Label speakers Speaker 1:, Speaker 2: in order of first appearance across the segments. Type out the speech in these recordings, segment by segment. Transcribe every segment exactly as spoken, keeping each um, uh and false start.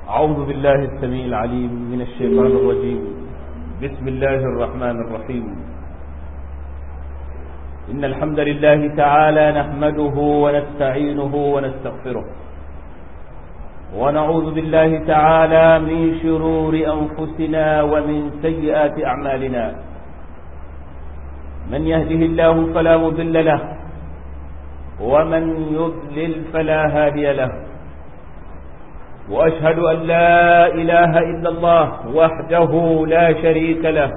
Speaker 1: أعوذ بالله السميع العليم من الشيطان الرجيم. بسم الله الرحمن الرحيم. إن الحمد لله تعالى نحمده ونستعينه ونستغفره، ونعوذ بالله تعالى من شرور أنفسنا ومن سيئات أعمالنا. من يهده الله فلا مضل له، ومن يضلل فلا هادي له. وأشهد أن لا إله إلا الله وحده لا شريك له،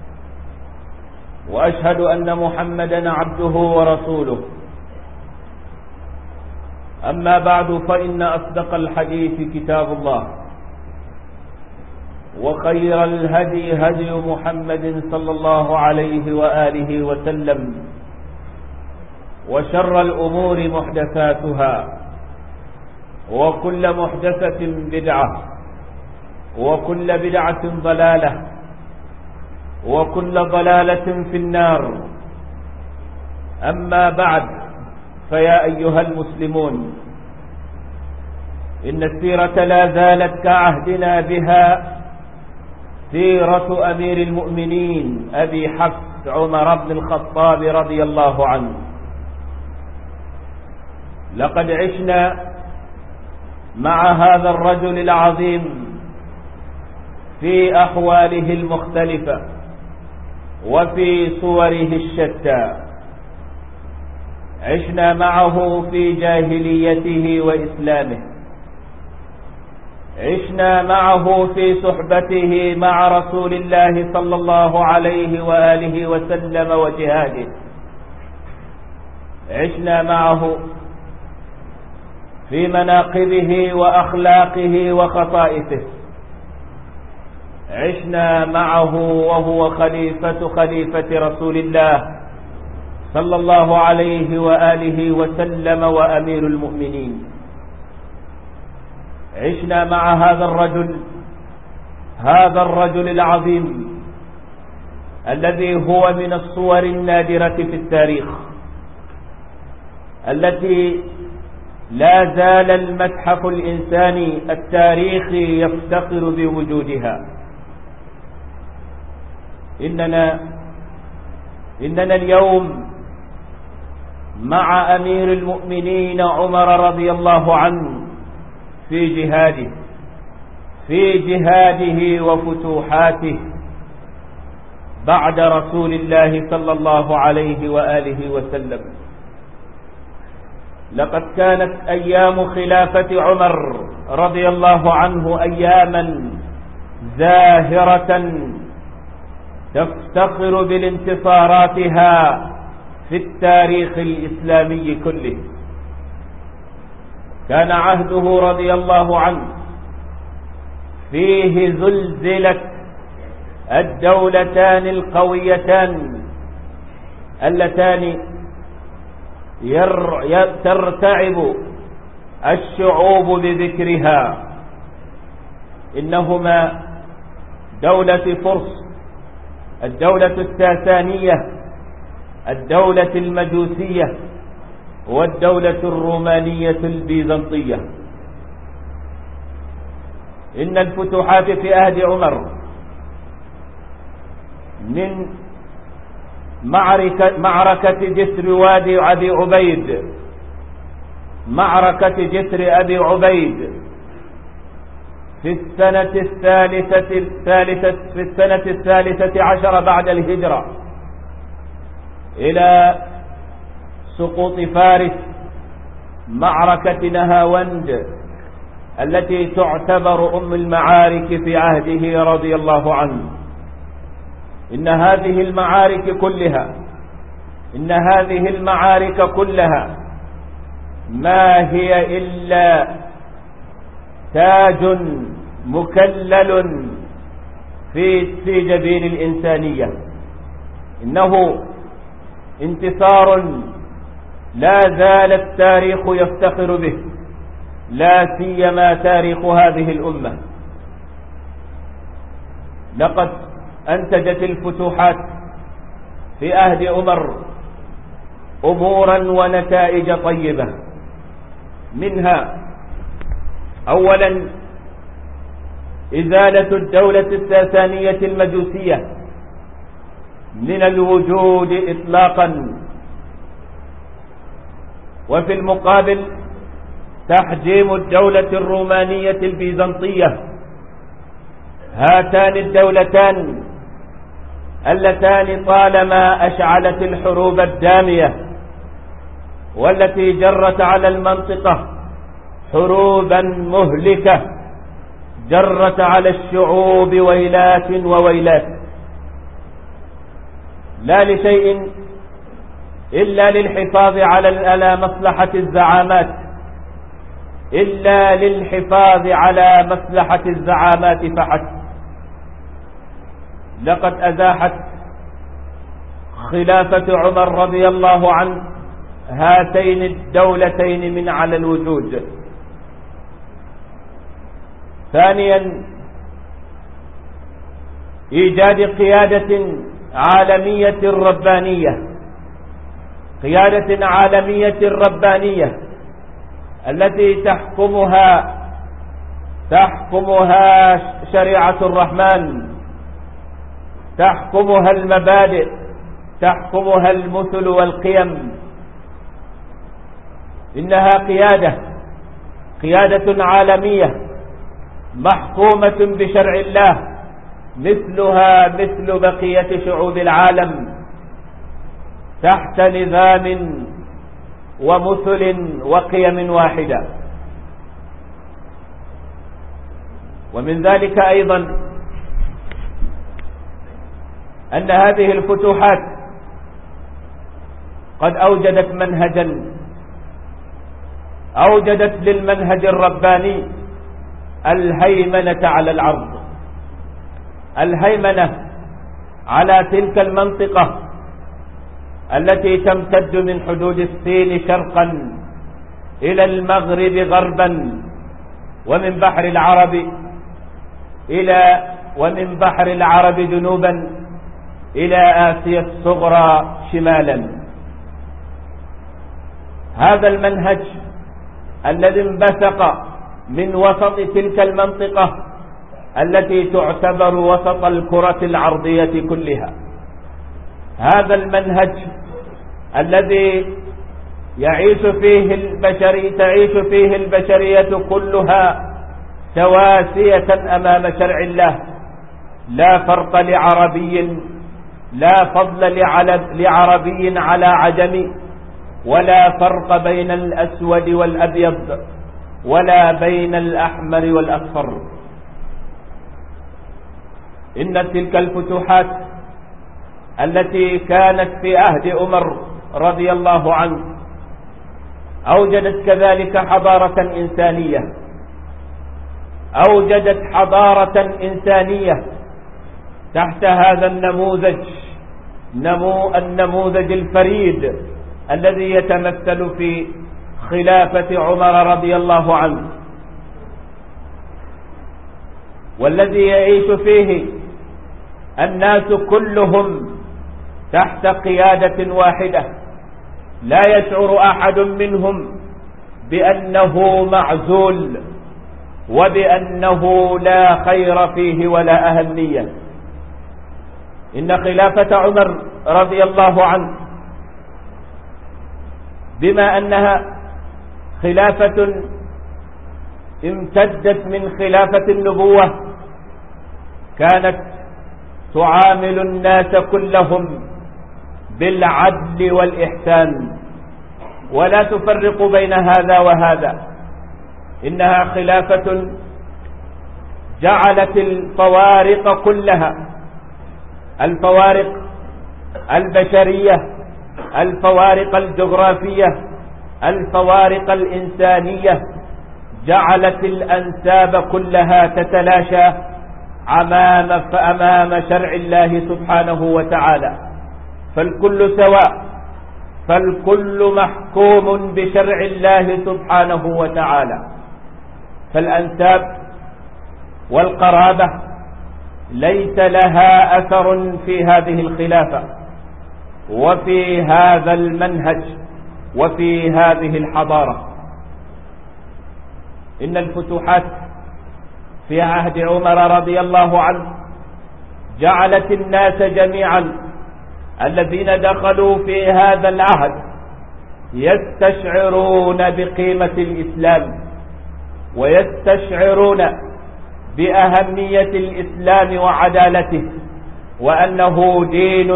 Speaker 1: وأشهد أن محمدا عبده ورسوله. أما بعد، فإن أصدق الحديث كتاب الله، وخير الهدي هدي محمد صلى الله عليه وآله وسلم، وشر الأمور محدثاتها، وكل محدثة بدعة، وكل بدعة ضلالة، وكل ضلالة في النار. أما بعد، فيا أيها المسلمون، إن السيرة لا زالت كعهدنا بها سيرة أمير المؤمنين أبي حفص عمر بن الخطاب رضي الله عنه. لقد عشنا مع هذا الرجل العظيم في أحواله المختلفة وفي صوره الشتى. عشنا معه في جاهليته وإسلامه، عشنا معه في صحبته مع رسول الله صلى الله عليه وآله وسلم وجهاده، عشنا معه في مناقبه وأخلاقه وخصائصه، عشنا معه وهو خليفة خليفة رسول الله صلى الله عليه وآله وسلم وأمير المؤمنين. عشنا مع هذا الرجل هذا الرجل العظيم الذي هو من الصور النادرة في التاريخ، التي لا زال المتحف الإنساني التاريخي يفتخر بوجودها. إننا إننا اليوم مع أمير المؤمنين عمر رضي الله عنه في جهاده في جهاده وفتوحاته بعد رسول الله صلى الله عليه وآله وسلم. لقد كانت أيام خلافة عمر رضي الله عنه أياما زاهرة تفتخر بالانتصاراتها في التاريخ الإسلامي كله. كان عهده رضي الله عنه فيه زلزلت الدولتان القويتان اللتان ترتعب الشعوب بذكرها، إنهما دولة فرس، الدولة الساسانية، الدولة المجوسية، والدولة الرومانية البيزنطية. إن الفتوحات في عهد عمر من معركة, معركة جسر وادي أبي عبيد معركة جسر أبي عبيد في السنة الثالثة الثالثة في السنة الثالثة عشر بعد الهجرة، إلى سقوط فارس معركة نهاوند التي تعتبر أم المعارك في عهده رضي الله عنه. إن هذه المعارك كلها إن هذه المعارك كلها ما هي إلا تاج مكلل في في جبين الإنسانية. إنه انتصار لا زال التاريخ يفتخر به، لا سيما تاريخ هذه الأمة. لقد أنتجت الفتوحات في عهد عمر أمورا ونتائج طيبة. منها أولا إزالة الدولة الساسانية المجوسية من الوجود إطلاقا، وفي المقابل تحجيم الدولة الرومانية البيزنطية. هاتان الدولتان اللتان طالما أشعلت الحروب الدامية والتي جرت على المنطقة حروبا مهلكة، جرت على الشعوب ويلات وويلات، لا لشيء إلا للحفاظ على مصلحة الزعامات، إلا للحفاظ على مصلحة الزعامات فحسب. لقد أزاحت خلافة عمر رضي الله عنه هاتين الدولتين من على الوجود. ثانيا، إيجاد قيادة عالمية ربانية، قيادة عالمية ربانية التي تحكمها تحكمها شريعة الرحمن، تحكمها المبادئ، تحكمها المثل والقيم. إنها قيادة قيادة عالمية محكومة بشرع الله، مثلها مثل بقية شعوب العالم، تحت نظام ومثل وقيم واحدة. ومن ذلك أيضا أن هذه الفتوحات قد أوجدت منهجا أوجدت للمنهج الرباني الهيمنة على الأرض، الهيمنة على تلك المنطقة التي تمتد من حدود الصين شرقا إلى المغرب غربا، ومن بحر العرب إلى ومن بحر العرب جنوبا إلى آسيا الصغرى شمالا. هذا المنهج الذي انبثق من وسط تلك المنطقة التي تعتبر وسط الكرة العرضية كلها، هذا المنهج الذي يعيش فيه البشرية تعيش فيه البشرية كلها سواسية أمام شرع الله، لا فرق لعربي لا فضل لعربي على عجمي، ولا فرق بين الأسود والأبيض، ولا بين الأحمر والأصفر. إن تلك الفتوحات التي كانت في عهد عمر رضي الله عنه أوجدت كذلك حضارة إنسانية، أوجدت حضارة إنسانية تحت هذا النموذج، نمو النموذج الفريد الذي يتمثل في خلافة عمر رضي الله عنه، والذي يعيش فيه الناس كلهم تحت قيادة واحدة، لا يشعر أحد منهم بأنه معزول وبأنه لا خير فيه ولا أهمية. إن خلافة عمر رضي الله عنه بما أنها خلافة امتدت من خلافة النبوة كانت تعامل الناس كلهم بالعدل والإحسان، ولا تفرق بين هذا وهذا. إنها خلافة جعلت الفوارق كلها، الفوارق البشرية، الفوارق الجغرافية، الفوارق الإنسانية، جعلت الأنساب كلها تتلاشى أمام أمام شرع الله سبحانه وتعالى، فالكل سواء، فالكل محكوم بشرع الله سبحانه وتعالى. فالأنساب والقرابة ليس لها أثر في هذه الخلافة وفي هذا المنهج وفي هذه الحضارة. إن الفتوحات في عهد عمر رضي الله عنه جعلت الناس جميعا الذين دخلوا في هذا العهد يستشعرون بقيمة الإسلام ويستشعرون بأهمية الإسلام وعدالته، وأنه دين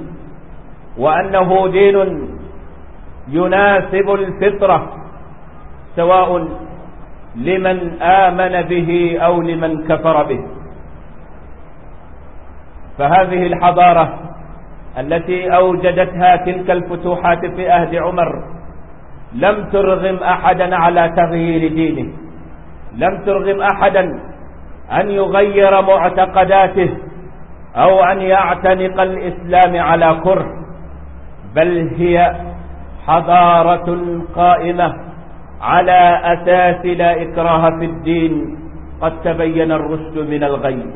Speaker 1: وأنه دين يناسب الفطرة سواء لمن آمن به أو لمن كفر به. فهذه الحضارة التي أوجدتها تلك الفتوحات في عهد عمر لم ترغم أحدا على تغيير دينه، لم ترغم أحدا أن يغير معتقداته أو أن يعتنق الإسلام على كره، بل هي حضارة قائمة على أساس لا إكراه في الدين، قد تبين الرشد من الغي.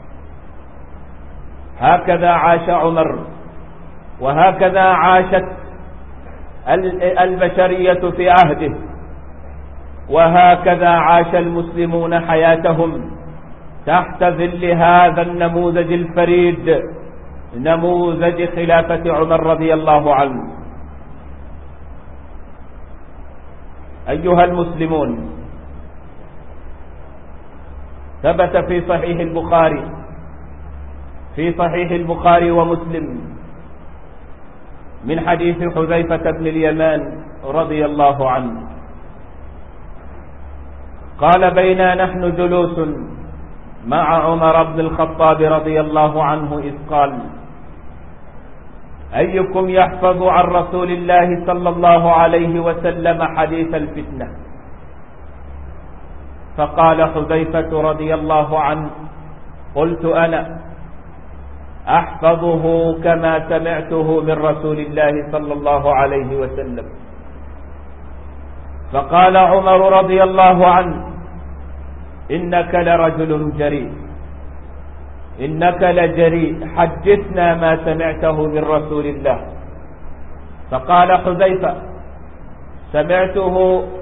Speaker 1: هكذا عاش عمر، وهكذا عاشت البشرية في عهده، وهكذا عاش المسلمون حياتهم تحت ظل هذا النموذج الفريد، نموذج خلافة عمر رضي الله عنه. أيها المسلمون، ثبت في صحيح البخاري في صحيح البخاري ومسلم من حديث حذيفة بن اليمان رضي الله عنه قال: بينا نحن جلوس مع عمر بن الخطاب رضي الله عنه إذ قال: أيكم يحفظ عن رسول الله صلى الله عليه وسلم حديث الفتنة؟ فقال حذيفة رضي الله عنه: قلت أنا أحفظه كما سمعته من رسول الله صلى الله عليه وسلم. فقال عمر رضي الله عنه: إنك لرجل جريء، إنك لجريء، حدثنا ما سمعته من رسول الله. فقال حذيفة: سمعته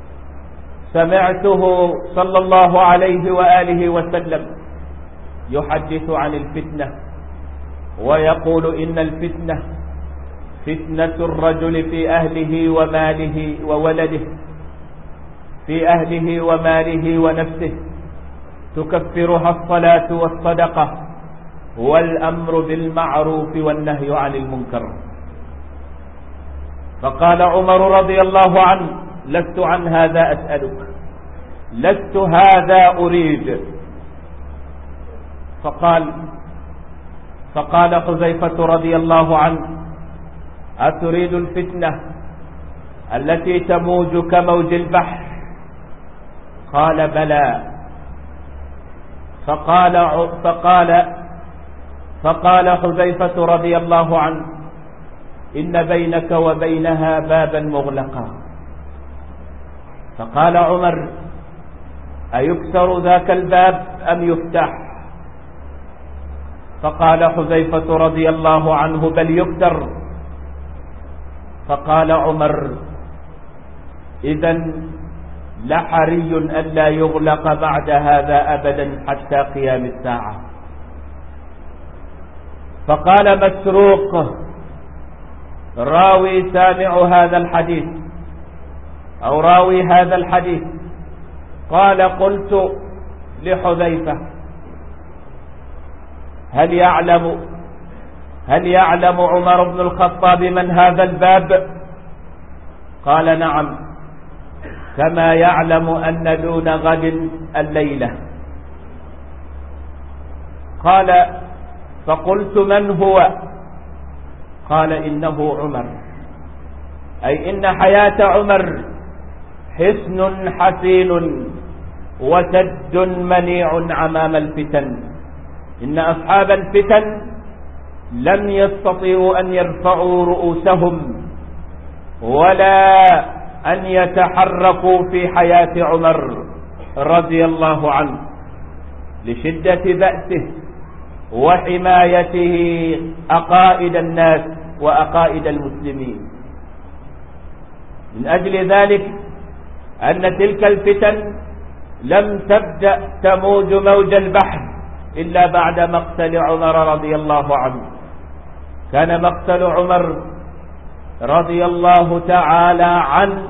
Speaker 1: سمعته صلى الله عليه وآله وسلم يحدث عن الفتنة ويقول: إن الفتنة فتنة الرجل في أهله وماله وولده، في أهله وماله ونفسه، تكفرها الصلاة والصدقة والأمر بالمعروف والنهي عن المنكر. فقال عمر رضي الله عنه: لست عن هذا أسألك، لست هذا أريد. فقال فقال حذيفة رضي الله عنه: أتريد الفتنة التي تموج كموج البحر؟ قال: بلى. فقال فقال فقال حذيفة رضي الله عنه: إن بينك وبينها بابا مغلقا. فقال عمر: أيكسر ذاك الباب أم يفتح؟ فقال حذيفة رضي الله عنه: بل يكسر. فقال عمر: إذن لحري ألا يغلق بعد هذا أبدا حتى قيام الساعة. فقال مسروق راوي سامع هذا الحديث أو راوي هذا الحديث قال: قلت لحذيفة: هل يعلم هل يعلم عمر بن الخطاب من هذا الباب؟ قال: نعم، كما يعلم أن دون غد الليلة. قال: فقلت: من هو؟ قال: إنه عمر، أي إن حياة عمر حصن حسين وسد منيع أمام الفتن. إن أصحاب الفتن لم يستطيعوا أن يرفعوا رؤوسهم ولا أن يتحركوا في حياة عمر رضي الله عنه لشدة بأسه وحمايته عقائد الناس وعقائد المسلمين. من أجل ذلك أن تلك الفتن لم تبدأ تموج موج البحر إلا بعد مقتل عمر رضي الله عنه. كان مقتل عمر رضي الله تعالى عنه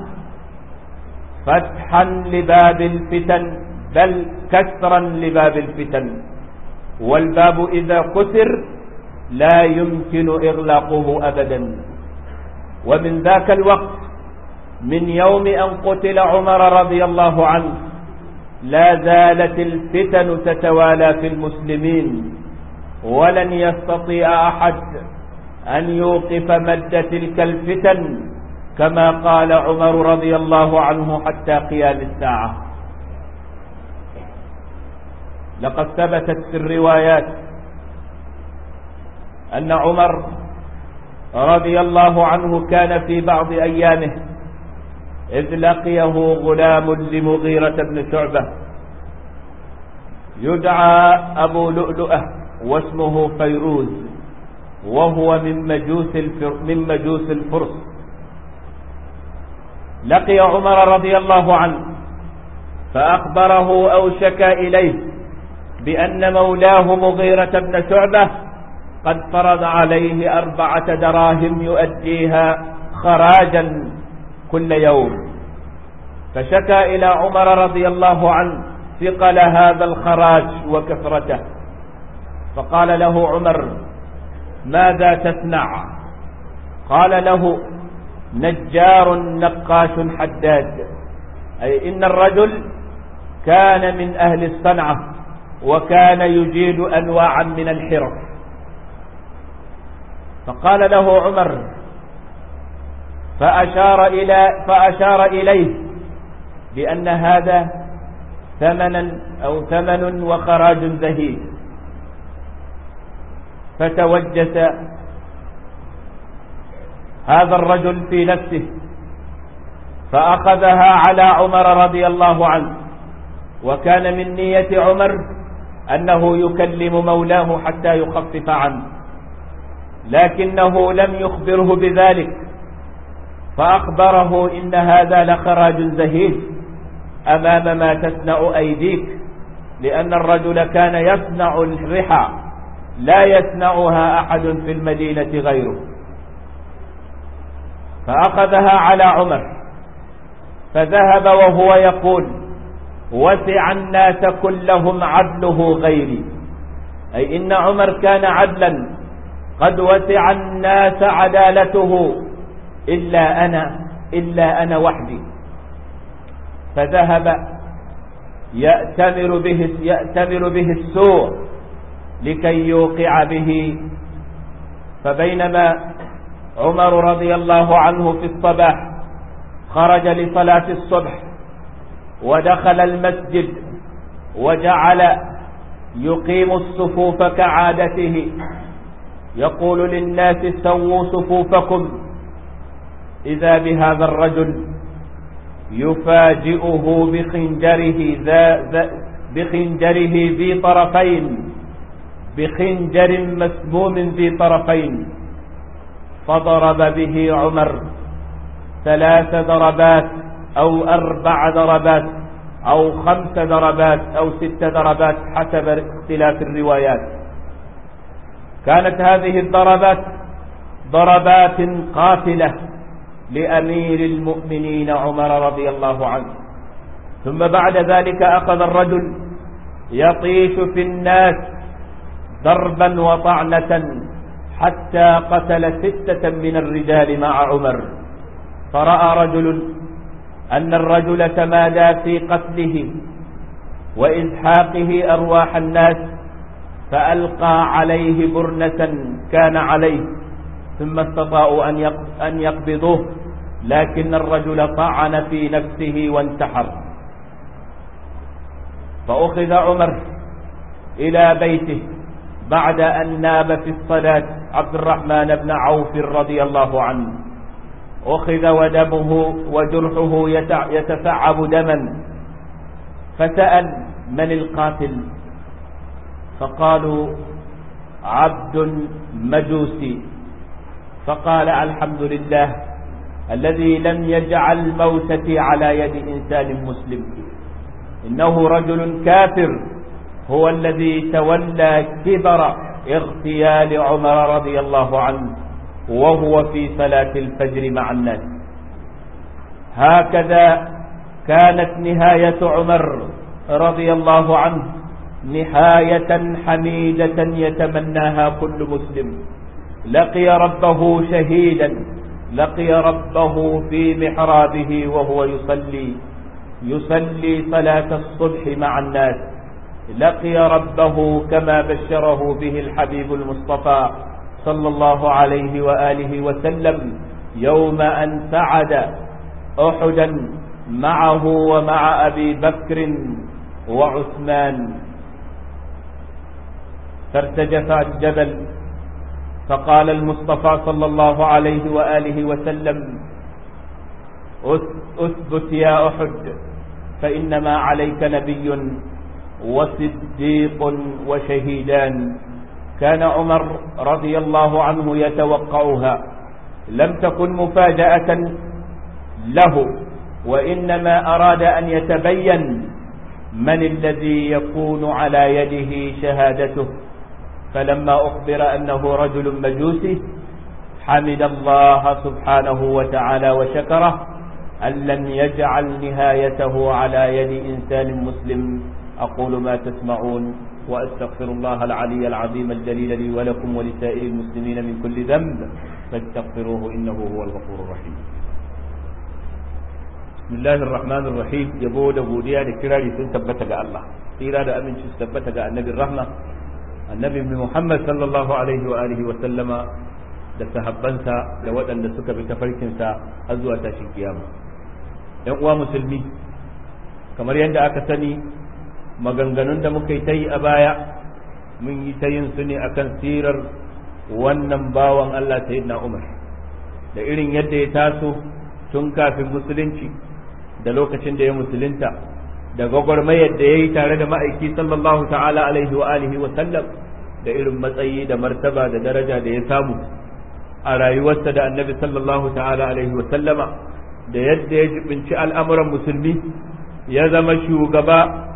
Speaker 1: فتحا لباب الفتن، بل كسرا لباب الفتن، والباب إذا كسر لا يمكن إغلاقه أبدا. ومن ذاك الوقت، من يوم أن قتل عمر رضي الله عنه، لا زالت الفتن تتوالى في المسلمين، ولن يستطيع أحد أن يوقف مد تلك الفتن كما قال عمر رضي الله عنه حتى قيام الساعة. لقد ثبتت في الروايات أن عمر رضي الله عنه كان في بعض أيامه إذ لقيه غلام لمغيرة بن شعبة يدعى أبو لؤلؤة واسمه فيروز، وهو من مجوس من مجوس الفرس. لقي عمر رضي الله عنه فأخبره أو شكى إليه بأن مولاه مغيرة بن شعبة قد فرض عليه أربعة دراهم يؤديها خراجا كل يوم، فشكى إلى عمر رضي الله عنه ثقل هذا الخراج وكثرته، فقال له عمر: ماذا تصنع؟ قال له: نجار نقاش حداد، أي إن الرجل كان من أهل الصنعة وكان يجيد أنواعا من الحرف. فقال له عمر فأشار, إلى فأشار إليه بأن هذا ثمنا أو ثمن وخراج زهيد، فتوجس هذا الرجل في نفسه فأخذها على عمر رضي الله عنه، وكان من نية عمر أنه يكلم مولاه حتى يخفف عنه، لكنه لم يخبره بذلك، فأخبره: إن هذا لخراج زهيد أمام ما تصنع أيديك، لأن الرجل كان يصنع الرحى لا يصنعها أحد في المدينة غيره. فأخذها على عمر فذهب وهو يقول: وسع الناس كلهم عدله غيري، أي إن عمر كان عدلا قد وسع الناس عدالته إلا أنا إلا أنا وحدي. فذهب يأتمر به, يأتمر به السوء لكي يوقع به. فبينما عمر رضي الله عنه في الصباح خرج لصلاة الصبح ودخل المسجد وجعل يقيم الصفوف كعادته، يقول للناس: سووا صفوفكم، إذا بهذا الرجل يفاجئه بخنجره ذا ذا بخنجره ذي طرفين بخنجر مسموم ذي طرفين، فضرب به عمر ثلاث ضربات أو أربع ضربات أو خمس ضربات أو ست ضربات حسب اختلاف الروايات. كانت هذه الضربات ضربات قاتلة لأمير المؤمنين عمر رضي الله عنه. ثم بعد ذلك أخذ الرجل يطيش في الناس ضربا وطعنة حتى قتل ستة من الرجال مع عمر. فرأى رجل أن الرجل تمادى في قتله وإزحاقه أرواح الناس، فألقى عليه برنة كان عليه، ثم استطاعوا أن يقبضوه، لكن الرجل طعن في نفسه وانتحر. فأخذ عمر إلى بيته بعد أن ناب في الصلاة عبد الرحمن بن عوف رضي الله عنه، أخذ ودمه وجرحه يتسعب دما، فسأل: من القاتل؟ فقالوا: عبد مجوسي. فقال: الحمد لله الذي لم يجعل موتتي على يد إنسان مسلم. إنه رجل كافر هو الذي تولى كبر اغتيال عمر رضي الله عنه وهو في صلاة الفجر مع الناس. هكذا كانت نهاية عمر رضي الله عنه نهاية حميدة يتمناها كل مسلم. لقي ربه شهيدا، لقي ربه في محرابه وهو يصلي يصلي صلاة الصبح مع الناس، لقي ربه كما بشره به الحبيب المصطفى صلى الله عليه وآله وسلم يوم أن سعد أحدا معه ومع أبي بكر وعثمان، فارتجف الجبل فقال المصطفى صلى الله عليه وآله وسلم: أثبت يا أحد فإنما عليك نبي وصديق وشهيدان. كان عمر رضي الله عنه يتوقعها، لم تكن مفاجأة له، وإنما أراد أن يتبين من الذي يكون على يده شهادته. فلما أخبر أنه رجل مجوسي حمد الله سبحانه وتعالى وشكره أن لم يجعل نهايته على يد إنسان مسلم. أقول ما تسمعون وأستغفر الله العلي العظيم الجليل لي ولكم ولسائر المسلمين من كل ذنب فاستغفروه إنه هو الغفور الرحيم. بسم الله الرحمن الرحيم. يبو da godiya da kirari sun tabbata ga Allah, tsira da aminci su tabbata ga annabin rahma annabi Muhammad sallallahu alaihi wa alihi wa sallama da sahabbansa da waɗanda suka bi tafarkinsa har zuwa tashin kiyama. ‘Yan uwa musulmi, kamar yadda aka sani, maganganun da muka yi ta yi a baya mun yi ta yin su ne akan sirar wannan bawan Allah sayyidina Umar, da irin yadda ya taso tun kafin musulunci, da lokacin da ya musulunta, da gwagwarmayar da ya yi tare da ma'aiki sallallahu ta'ala alaihi wa alihi wa sallam, da irin matsayi da martaba da daraja da ya samu a rayuwarsa da annabi sallallahu ta'ala alaihi wa sallama, da yadda ya jibinci al'amuran musulmi, ya zama shugaba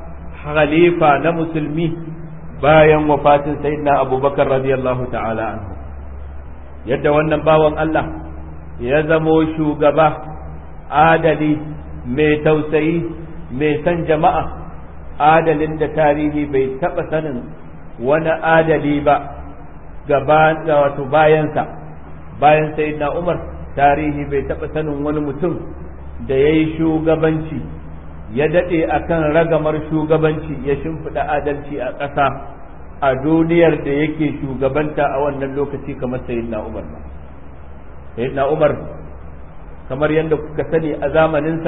Speaker 1: khalifa na musulmi bayan wafatin sayyidina abubakar radiyallahu ta'ala anhu. Yadda wannan bawan Allah ya zamo shugaba adali, mai tausayi, mai san jama'a, adalin da tarihi bai taɓa sanin wani adali ba gaba wato bayansa. Bayan sayyidina Umar, tarihi bai taɓa sanin wani mutum da ya yi shugabanci, ya daɗe akan ragamar shugabanci, ya shimfiɗa adalci a ƙasa a duniyar da yake shugabanta a wannan lokaci kamar sayyidina Umar ba. Sayyidina Umar, kamar yadda kuka sani, a zamaninsa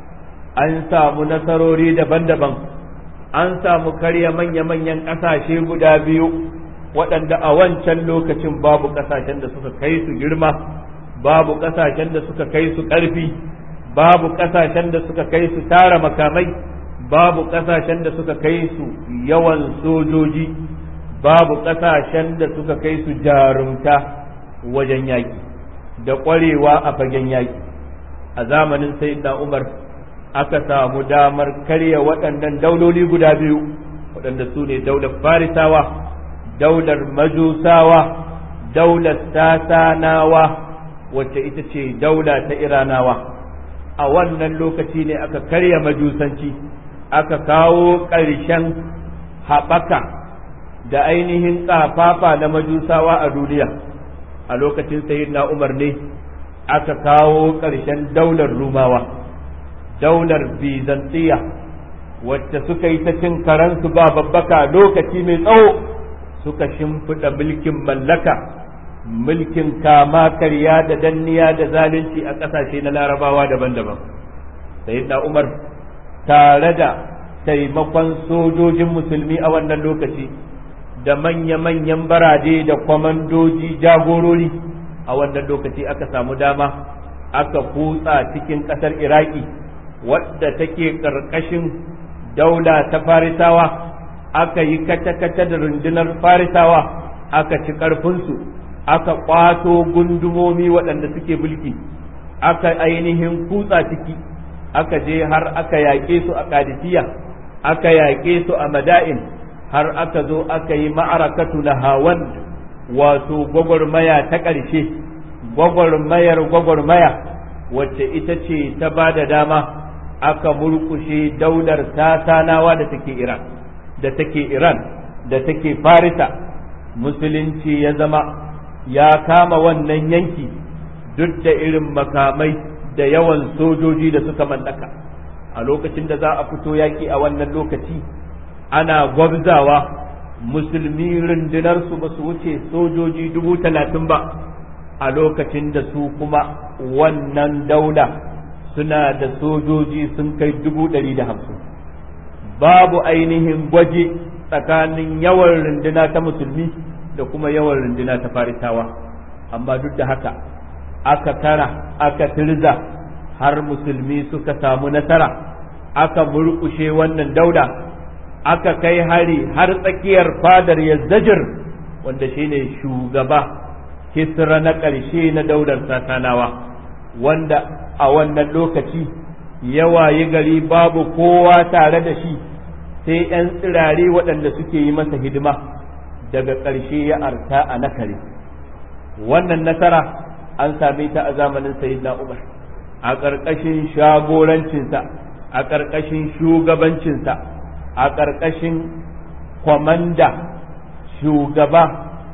Speaker 1: an samu nasarori daban-daban, an samu karya manya-manyan ƙasashe guda biyu waɗanda a wancan lokacin babu ƙasashen da suka kai su girma, babu ƙasashen da suka kai su ƙarfi, babu ƙasashen da suka kai su tara makamai, babu ƙasashen da suka kai su yawan sojoji, babu ƙasashen da suka kai su jarumta wajen yaƙi da ƙwarewa a fagen yaƙi. A zamanin sayyidina Umar aka samu damar karya waɗannan dauloli guda biyu, waɗanda su ne daular Farisawa, daular Majusawa, daular Sasanawa, wacce ita ce daula ta Iranawa. A wannan lokaci ne aka karya majusanci, aka kawo ƙarshen haɓaka da ainihin ƙafafa na majusawa a duniya. A lokacin sayyidina Umar ne aka kawo ƙarshen daular Rumawa, daular Bizantiya, wacce suka yi ta cin karansu ba babbaka lokaci mai tsawo, suka shimfiɗa mulkin mallaka, mulkin kama karya da danniya da zalunci a ƙasashe na larabawa daban-daban. Sayyidina Umar, tare da taimakon sojojin musulmi a wannan lokaci da manya-manyan barade da kwamandoji jagorori, a wannan lokaci aka samu dama aka kutsa cikin ƙasar Iraki, wadda take ƙarƙashin daula ta Farisawa, aka yi kata-kata da rundunar Farisawa, aka ci ƙarfinsu, aka ƙwato gundumomi waɗanda suke mulki, aka ainihin kutsa ciki, aka je har aka yaƙe su a Qadisiyya, aka yaƙe su a mada'in har aka zo aka yi ma'arakatu na hawan wato gwagwarmaya ta ƙarshe, gwagwarmayar gwagwarmaya wacce ita ce ta ba da dama aka murkushe daular Sasanawa da take Iran da take Iran da take Farisa. Musulunci ya zama ya kama wannan yanki duk da irin makamai da yawan sojoji da suka mallaka. A lokacin da za a fito yaƙi a wannan lokaci ana gwabzawa, musulmi rundunarsu ba su wuce sojoji dubu talatin ba, a lokacin da su kuma wannan daula suna da sojoji sun kai dubu ɗari da hamsin. Babu ainihin gwaje tsakanin yawan runduna ta musulmi da kuma yawan runduna ta farisawa, amma duk da haka aka tara aka tirza har musulmi suka samu nasara, aka murkushe wannan daula, aka kai hari har tsakiyar fadar Yazdajir wanda shine shugaba Kisra na ƙarshe na daular Sasanawa, wanda a wannan lokaci yawayi gari babu kowa tare da shi sai 'yan tsirare waɗanda suke yi masa hidima, daga ƙarshe ya arta a nakare. Wannan nasara an same ta a zamanin Sayyidina Umar, a ƙarƙashin shagorancinsa, a ƙarƙashin shugabancinsa, a ƙarƙashin kwamanda, shugaba,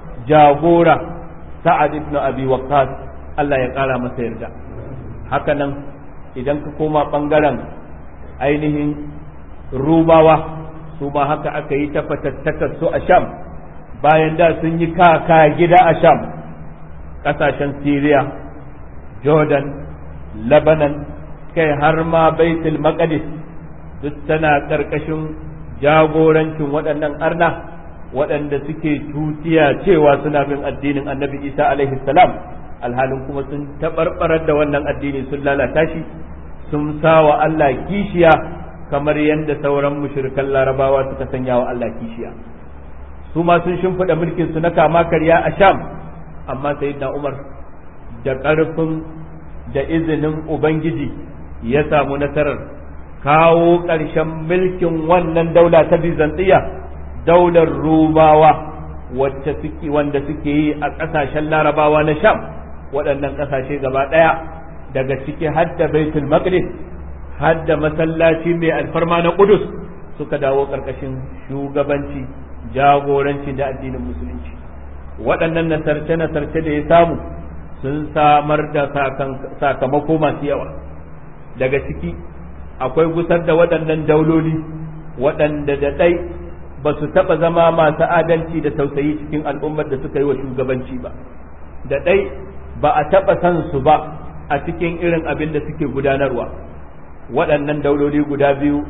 Speaker 1: jagora Sa'ad ibn Abi Waqqas, Allah ya ƙara masa yarda. Haka nan idan ka koma ɓangaren ainihin Rumawa, su ma haka aka yi ta fatattakar su a Sham, bayan da sun yi kaka gida a Sham, ƙasashen Syria, Jordan, Lebanon, kai har ma Baitul Maqdis duk tana ƙarƙashin jagorancin waɗannan arna waɗanda suke tutiya cewa suna bin addinin Annabi Isa alaihi salam, alhalin kuma sun taɓarɓarar da wannan addini, sun lalata shi, sun sawa Allah kishiya kamar yadda sauran mushrikan Larabawa suka sanya wa Allah kishiya. Su ma sun shimfiɗa mulkin su na kama karya a Sham, amma Sayyidina Umar da ƙarfin da izinin Ubangiji ya samu nasarar kawo ƙarshen mulkin wannan daula ta Bizantiya, daular Rumawa wacce suke wanda suke yi a ƙasashen Larabawa na Sham. Waɗannan ƙasashe gaba ɗaya daga ciki hadda Baitul Maqdis, hadda masallaci mai alfarma na Qudus, suka dawo ƙarƙashin shugabanci, jagoranci da addinin musulunci. Waɗannan nasarce-nasarce da ya samu sun samar da sakamako masu yawa. Daga ciki akwai gusar da waɗannan dauloli waɗanda da ɗai ba su taɓa zama masu adalci da tausayi cikin al'ummar da suka yi wa shugabanci ba, da ɗai ba a taɓa san su ba a cikin irin abin da suke gudanarwa. Waɗannan dauloli guda biyu,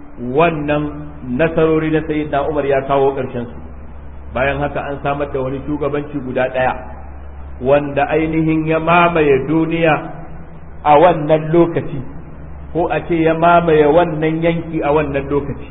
Speaker 1: wannan nasarori na Sayyidina Umar ya kawo ƙarshen su. Bayan haka an samar da wani shugabanci guda ɗaya wanda ainihin ya mamaye duniya a wannan lokaci, ko a ce ya mamaye wannan yanki a wannan lokaci.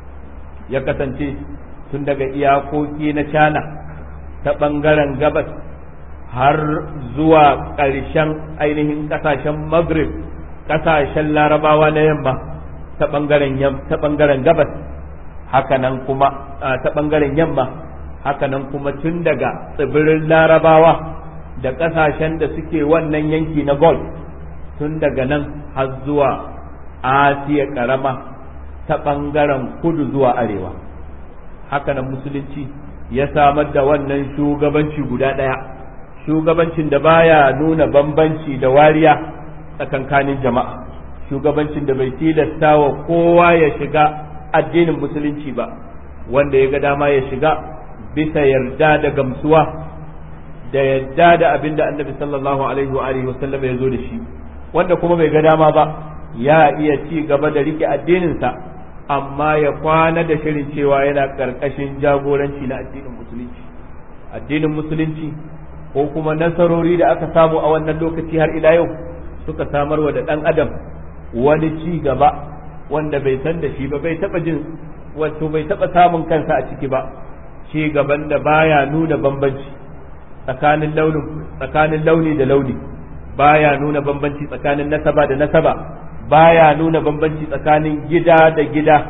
Speaker 1: Ya kasance tun daga iyakoki na China ta ɓangaren gabas har zuwa ƙarshen ainihin ƙasashen Maghrib, ƙasashen Larabawa na yamma ta ɓangaren ta ɓangaren gabas, hakanan kuma ta ɓangaren yamma, hakanan kuma tun daga tsibirin Larabawa da ƙasashen da suke wannan yanki na Gulf, tun daga nan har zuwa Asiya ƙarama ta ɓangaren kudu zuwa arewa. Hakanan musulunci ya samar da wannan shugabanci guda ɗaya, shugabancin da baya nuna bambanci da wariya tsakankanin jama'a, shugabancin da bai tilasta wa kowa ya shiga addinin musulunci ba, wanda ya ga dama ya shiga bisa yarda da gamsuwa da yarda da abin da annabi sallallahu alaihi wa alihi wasallam ya zo da shi, wanda kuma bai ga dama ba ya iya ci gaba da rike addininsa, amma ya kwana da shirin cewa yana ƙarƙashin jagoranci na addinin musulunci. Addinin musulunci ko kuma nasarori da aka samu a wannan lokaci har ila yau suka samarwa da ɗan adam wani ci gaba wanda bai san da shi ba, bai taɓa jin wato bai taɓa samun kansa a ciki ba, ci gaban da baya nuna bambanci tsakanin launin tsakanin launi da launi, baya nuna bambanci tsakanin nasaba da nasaba, baya nuna bambanci tsakanin gida da gida,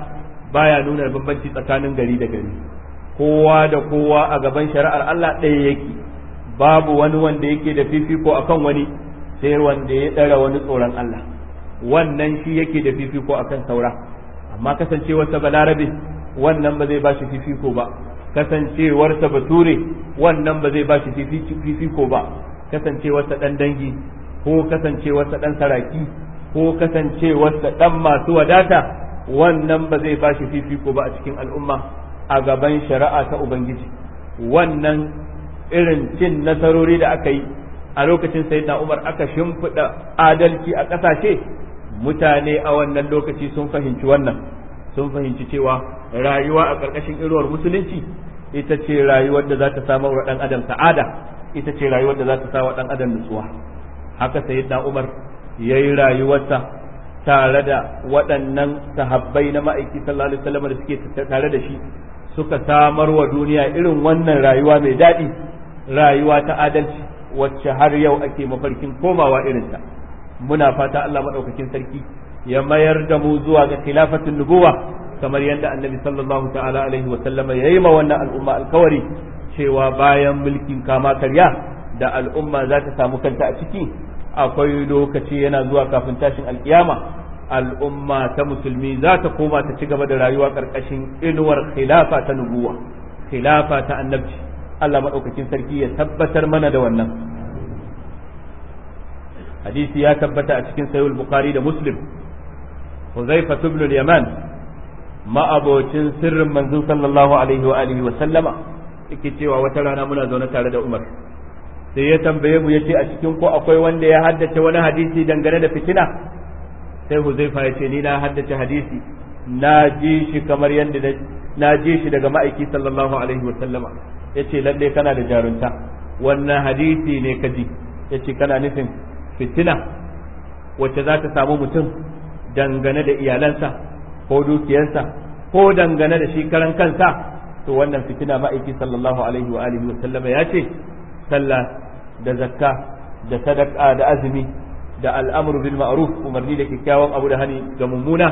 Speaker 1: baya nuna bambanci tsakanin gari da gari, kowa da kowa a gaban shari'ar Allah ɗaya yake, babu wani wanda yake da fifiko akan wani sai wanda ya ɗara wani tsoron Allah, wannan shi yake da fifiko akan saura. Amma kasancewarsa balarabe wannan ba zai ba shi fifiko ba, kasancewarsa bature wannan ba zai ba shi fifiko ba, kasancewarsa ɗan dangi ko kasancewarsa ɗan saraki ko kasancewarsa ɗan masu wadata wannan ba zai ba shi fifiko ba a cikin al'umma a gaban shari'a ta Ubangiji. Wannan irin cin nasarori da aka yi a lokacin Sayyidina Umar, aka shimfiɗa adalci a ƙasashe, mutane a wannan lokaci sun fahimci wannan, sun fahimci cewa rayuwa a ƙarƙashin inuwar musulunci ita ce rayuwar da za ta samar wa ɗan adam sa'ada, ita ce rayuwar da za ta sa wa ɗan adam nutsuwa. Haka Sayyidina Umar ya yi rayuwarsa tare da waɗannan sahabbai na ma'aiki sallallahu alaihi wasallam da suke tare da shi, suka samar wa duniya irin wannan rayuwa mai daɗi, rayuwa ta adalci wacce har yau ake mafarkin komawa irinta. Muna fata Allah maɗaukakin sarki ya mayar da mu zuwa ga khilafatin nubuwa, kamar yadda annabi sallallahu ta'ala alaihi wa sallama ya yi ma wannan al'umma alkawari cewa bayan mulkin kama karya da al'umma za ta samu kanta a ciki, akwai lokaci yana zuwa kafin tashin alkiyama, al'umma ta musulmi za ta koma ta ci gaba da rayuwa ƙarƙashin inuwar khilafa ta nubuwa, khilafa ta annabci. Allah maɗaukakin sarki ya tabbatar mana da wannan. Hadisi ya tabbata a cikin sahih Bukhari da Muslim, Huzaifa ibn al-Yaman ma'abocin sirrin manzon sallallahu alaihi wa alihi wa sallama yake cewa wata rana muna zaune tare da Umar, sai ya tambaye mu yace a cikin ko akwai wanda ya haddace wani hadisi dangane da fitina? Sai Huzaifa ya ce ni na haddace hadisi, na ji shi kamar yadda na ji shi daga ma'aiki sallallahu alaihi wa sallama. Yace lalle kana da jarunta, wannan hadisi ne kaji. Yace kana nufin fitina wacce za ta samu mutum dangane da iyalansa ko dukiyarsa ko dangane da shi karan kansa, to wannan fitina ma'aiki sallallahu alaihi wa alihi wa sallama ya ce sallah da zakka da sadaka da azumi da al'amru bil ma'ruf, umarni da kyakkyawan abu da hani ga mummuna,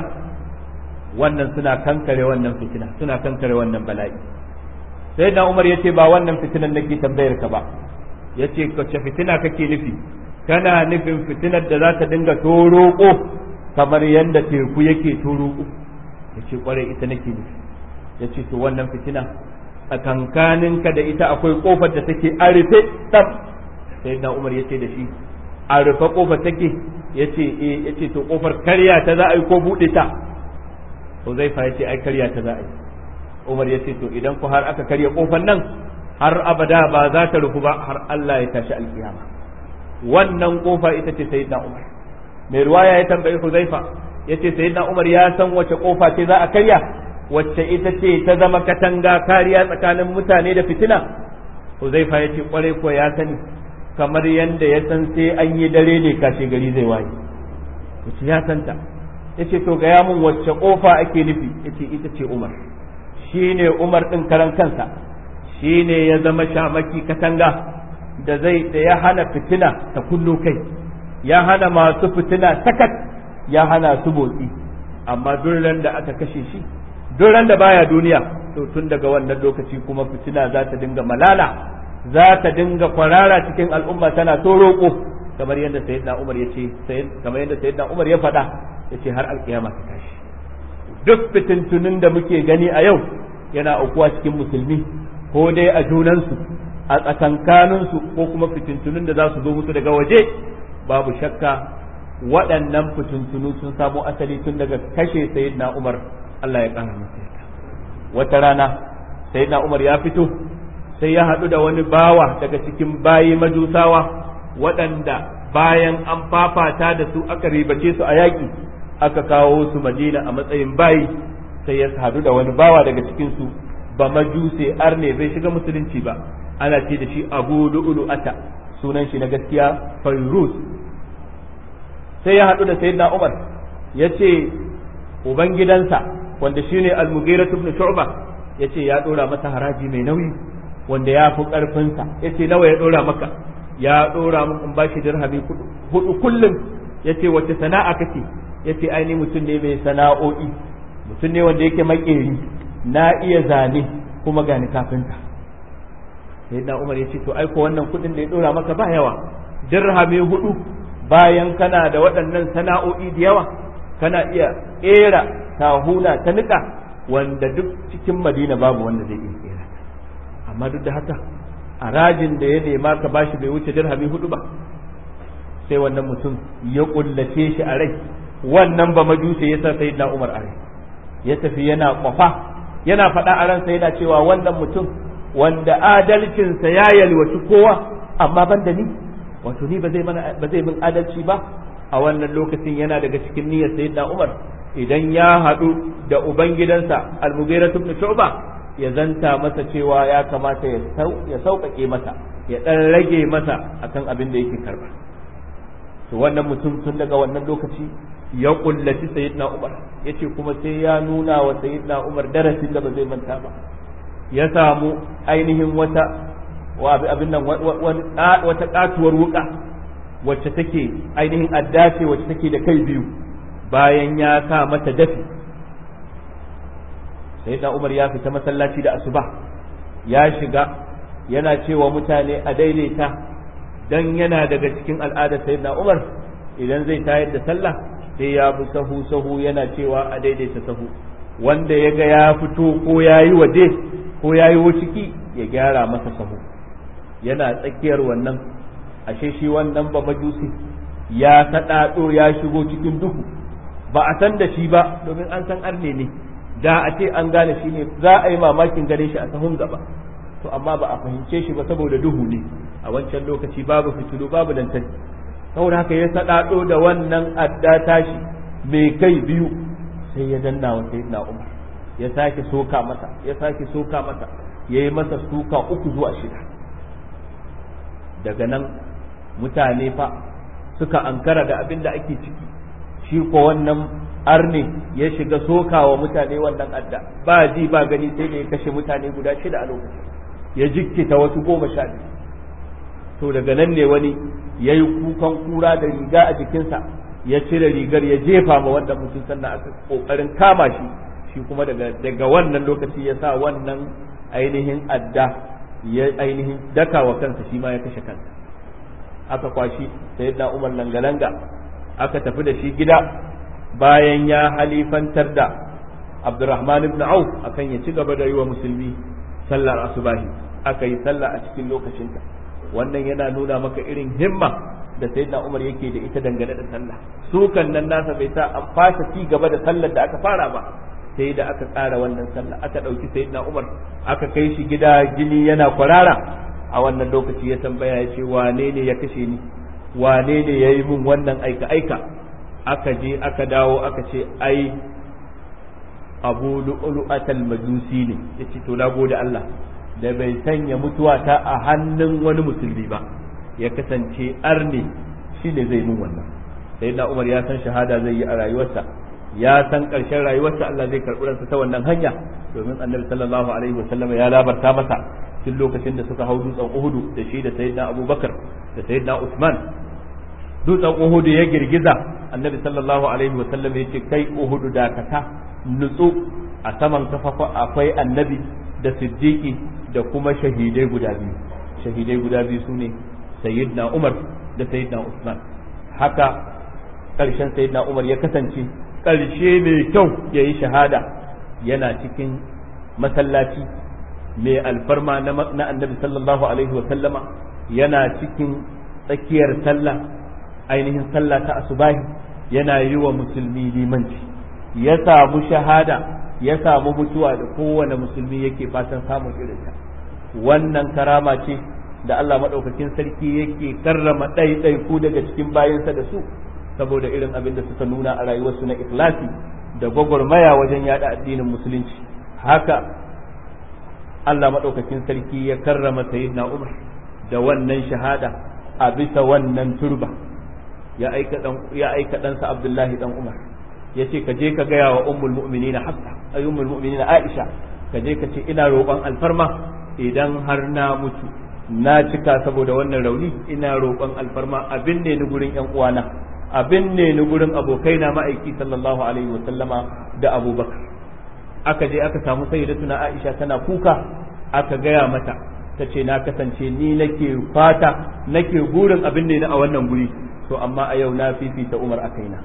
Speaker 1: wannan suna kankare wannan fitina, suna kankare wannan bala'i. Sai da Umar yace ba wannan fitinan nake tambayar ka ba, yace kace fitina kake nufi? Kana nufin fitinar da za ta dinga toroko kamar yadda teku yake toroko? Yace kwarai ita nake nufi. Yace to wannan fitina tsakankaninka da ita akwai kofar da take a rufe tsaf. Sai da Umar yace da shi a rufe kofar take? Yace eh. Yace to kofar karya ta za a yi ko bude ta? Huzaifa yace ai karya ta za a yi. Umar yace to idan ku har aka karya kofar nan har abada ba za ta rufu ba har Allah ya tashi alkiyama. Wannan kofa ita ce sayyidina Umar. Mai ruwaya ya tambayi Huzaifa yace sayyidina Umar ya san wace kofa ce za a karya, wacce ita ce ta zama katanga kariya tsakanin mutane da fitina? Huzaifa yace kwarai ko ya sani, kamar yanda ya san sai an yi dare ne kashe gari zai waye. Yace ya santa. Yace to ga ya mun wacce kofa ake nufi? Yace ita ce Umar. Shine Umar din karan kansa, shine ya zama shamaki katanga da zai da ya hana fitina ta kullo kai, ya hana masu fitina sakat, ya hana su motsi. Amma duran da aka kashe shi, duran da baya duniya, to tun daga wannan lokaci kuma fitina za ta dinga malala, za ta dinga kwarara cikin al'umma tana toroko, kamar yadda sayyidina Umar ya ce, kamar yadda sayyidina Umar ya faɗa, ya ce har alkiyama ta tashi. Duk fitintunin da muke gani a yau yana aukuwa cikin musulmi, ko dai a junansu, a tsakankaninsu, ko kuma fitintunun da za su zo musu daga waje. Babu shakka waɗannan fitintunu sun samo asali tun daga kashe sayyidina Umar, Allah ya ƙara masa yarda. Wata rana sayyidina Umar ya fito sai ya haɗu da wani bawa daga cikin bayi majusawa waɗanda bayan an fafata da su aka ribace su a yaƙi aka kawo su Madina a matsayin bayi. Sai ya haɗu da wani bawa daga cikin su, ba majuse arne, bai shiga musulunci ba, ana ce da shi Abu Lu'lu'ata, sunan shi na gaskiya Fairuz. Sai ya haɗu da sayyidina Umar, ya ce ubangidansa wanda shine Al-Mughira ibn Shu'ba, ya ce ya ɗora masa haraji mai nauyi wanda ya fi ƙarfinsa. Ya ce nawa ya ɗora maka? Ya ɗora min in bashi dirhami hudu kullum. Ya ce wace sana'a kake? Ya ce ai ni mutum ne mai sana'o'i, mutum ne wanda yake makeri, na iya zane kuma gani kafinta. sayyidina Umar ya ce to aiko wannan kudin da ya dora maka ba yawa, dirhami hudu bayan kana da waɗannan sana'o'i da yawa, kana iya ƙera tahuna ta nika wanda duk cikin Madina babu wanda zai iya ƙera ta, amma duk da haka harajin da ya nema ka bashi bai wuce dirhami hudu ba. sai wannan mutum ya kullace shi a rai, wannan ba majusi ya sa sayyidina Umar a rai, ya tafi yana kwafa yana faɗa a ransa yana cewa wannan mutum wanda adalcinsa ya yalwaci kowa amma ban da ni, wato ni ba zai mana ba zai min adalci ba. a wannan lokacin yana daga cikin niyyar sayyidina Umar idan ya haɗu da ubangidansa Al-Mughira ibn Shu'ba ya zanta masa cewa ya kamata ya ya sauƙaƙe masa, ya ɗan rage masa akan abin da yake karba. to wannan mutum tun daga wannan lokaci ya kullaci sayyidina Umar, yace kuma sai ya nuna wa sayyidina Umar darasin da ba zai manta ba. ya samu ainihin wata abin nan wata katuwar wuka wacce take ainihin addace wacce take da kai biyu, bayan ya sa mata dafi. sayyidina Umar ya fita masallaci da asuba, ya shiga yana cewa mutane a daidaita, dan yana daga cikin al'adar sayyidina Umar idan zai tayar da sallah sai ya bi sahu sahu yana cewa a daidaita sahu, wanda ya ga ya fito ko ya yi waje ko ya yi ciki ya gyara masa sahu. yana tsakiyar wannan ashe shi wannan ba majusi ya saɗaɗo ya shigo cikin duhu, ba a san da shi ba domin an san arne ne, da a ce an gane shi ne za a yi mamakin ganin shi a sahun gaba, to amma ba a fahimce shi ba saboda duhu ne. a wancan lokaci babu fitilu babu lantarki, saboda haka ya saɗaɗo da wannan adda tashi mai kai biyu, sai ya danna wa sayyidina Umar, ya sake soka masa ya sake soka masa ya yi masa suka uku zuwa shida. daga nan mutane fa suka ankara da abin da ake ciki, shi ko wannan arne ya shiga soka wa mutane wannan adda, ba ji ba gani, sai da ya kashe mutane guda shida a lokacin, ya jikkita wasu goma sha biyu. to daga nan ne wani ya yi kukan kura da riga a jikinsa, ya cire rigar ya jefa ma wannan mutum, sannan aka kokarin kama shi. shi kuma daga daga wannan lokaci ya sa wannan ainihin adda ya ainihin daka wa kansa, shi ma ya kashe kansa. aka kwashi sayyidina Umar langa-langa aka tafi da shi gida bayan ya halifantar da Abdurrahman ibn Auf akan ya ci gaba da yi wa musulmi sallar asubahi. aka yi sallah a cikin lokacinta. wannan yana nuna maka irin himma da sayyidina Umar yake da ita dangane da sallah. sukan nan nasa bai sa an fasa ci gaba da sallar da aka fara ba, sai da aka tsara wannan sallah aka ɗauki sayyidina Umar aka kai shi gida, jini yana kwarara. a wannan lokaci ya tambaya ya ce wane ne ya kashe ni, wane ne ya yi min wannan aika aika. aka je aka dawo aka ce ai Abu Lu'lu'atal Majusi ne. ya ce to na gode Allah da bai sanya mutuwa ta a hannun wani musulmi ba, ya kasance arne shine zai min wannan. sayyidina Umar ya san shahada zai yi a rayuwarsa, ya san ƙarshen rayuwarsa Allah zai karɓi ransa ta wannan hanya, domin Annabi sallallahu alaihi wasallam ya labarta masa tun lokacin da suka hau dutsen Uhudu da shi da sayyidina Abubakar da sayyidina Usman. dutsen Uhudu ya girgiza, Annabi sallallahu alaihi wasallam ya ce kai Uhudu dakata, nutsu, a saman kafafa akwai Annabi da Siddiqi da kuma shahidai guda biyu. shahidai guda biyu sune sayyidina Umar da sayyidina Usman. haka ƙarshen sayyidina Umar ya kasance ƙarshe mai kyau ya yi shahada, yana cikin masallaci mai alfarma na Annabi sallallahu alaihi wasallama, yana cikin tsakiyar sallah, ainihin sallah ta asubahi, yana yi wa musulmi limanci, ya samu shahada, ya samu mutuwa da kowane musulmi yake fatan samun irinta. wannan karama ce da Allah maɗaukakin sarki yake karrama ɗaiɗaiku daga cikin bayansa da su, saboda irin abin da suka nuna a rayuwarsu na ikhlasi da gwagwarmaya wajen yada addinin musulunci. haka Allah maɗaukakin sarki ya karrama sayyidina Umar da wannan shahada a bisa wannan turba. ya aika dan ya aika ɗansa Abdullahi dan Umar, yace ka je ka gaya wa ummul mu'minina Hafsa ay ummul mu'minina Aisha, ka je ka ce ina roƙon alfarma idan har na mutu na cika saboda wannan rauni, ina roƙon alfarma abin ne ni gurin ƴan uwana, abin ne ni gurin abokaina ma'aiki sallallahu alaihi wa sallama da Abubakar. aka je aka samu sayyidatuna Aisha tana kuka aka gaya mata ta ce na kasance ni nake fata nake gurin abin ne a wannan guri to amma a yau na fifita Umar a kaina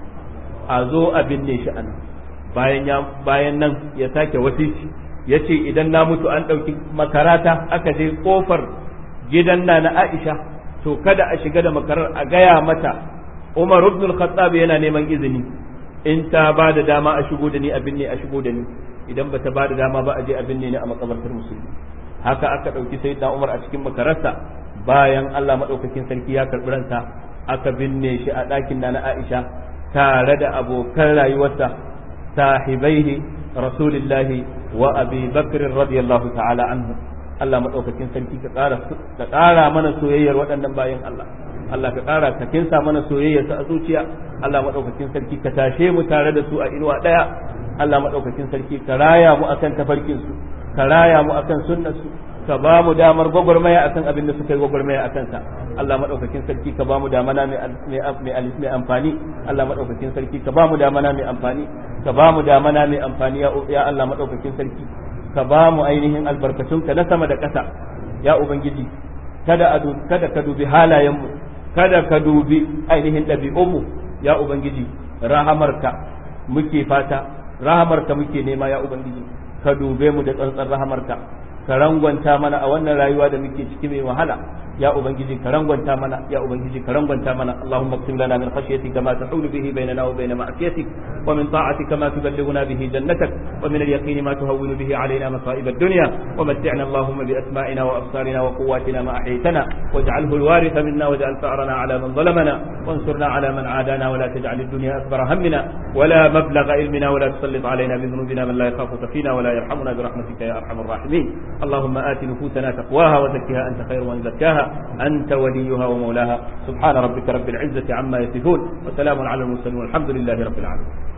Speaker 1: a zo abin ne shi anan bayan ya bayan nan ya sake wasiki yace idan na mutu an dauki makarata aka je kofar gidan na na Aisha to kada a shiga da makarar a gaya mata Umar ibn al-Khattab yana neman izini in ta ba da dama a shigo da ni abin ne a shigo da ni idan bata ba da dama ba a je abin ne a makabartar musulmi haka aka dauki sayyidina Umar a cikin makararsa bayan Allah madaukakin sarki ya karbi ransa aka binne shi a ɗakin na na Aisha tare da abokan rayuwarsa sahibaihi rasulillahi wa abi bakr radiyallahu ta'ala anhu Allah madaukakin sarki ka ƙara ka ƙara mana soyayyar waɗannan bayan Allah Allah ka ƙara ka kinsa mana soyayyar su a zuciya Allah madaukakin sarki ka tashe mu tare da su a inuwa ɗaya Allah madaukakin sarki ka raya mu akan tafarkin su ka raya mu akan sunnar su ka ba mu damar gwagwarmaya akan abin da suka yi gwagwarmaya akan sa Allah madaukakin sarki ka ba mu damana mai amfani Allah madaukakin sarki ka ba mu damana mai amfani ka ba mu damana mai amfani ya Allah madaukakin sarki ka ba mu ainihin albarkatunka na sama da ƙasa ya ubangiji kada a kada ka dubi halayenmu kada ka dubi ainihin ɗabi'unmu ya ubangiji rahamarka muke fata rahamarka muke nema ya ubangiji ka dube mu da tsantsar rahamarka ka rangwanta mana a wannan rayuwa da muke ciki mai wahala ya ubangiji ka rangwanta mana ya ubangiji ka rangwanta mana Allahumma qsim lana min khashyatika ma tahulu bihi bainana wa bain ma'siyatik wa min ta'atika ma tuballighuna bihi jannatak wa min al-yaqini ma tuhawwinu bihi alayna masa'ib ad-dunya wa mat'ina Allahumma bi asma'ina wa absarina wa quwwatina ma ahyaytana waj'alhu al-waritha minna waj'al tha'rana 'ala man zalamana wansurna 'ala man 'adana wa la taj'al ad-dunya akbara hammina wa la mablagha ilmina wa la tusallit 'alayna bi dhunubina man la yakhafuka fina wa la yarhamuna bi rahmatika ya arhamar rahimin اللهم آت نفوسنا تقواها وزكها أنت خير من زكاها أنت وليها ومولاها سبحان ربك رب العزة عما يصفون وسلام على المرسلين والحمد لله رب العالمين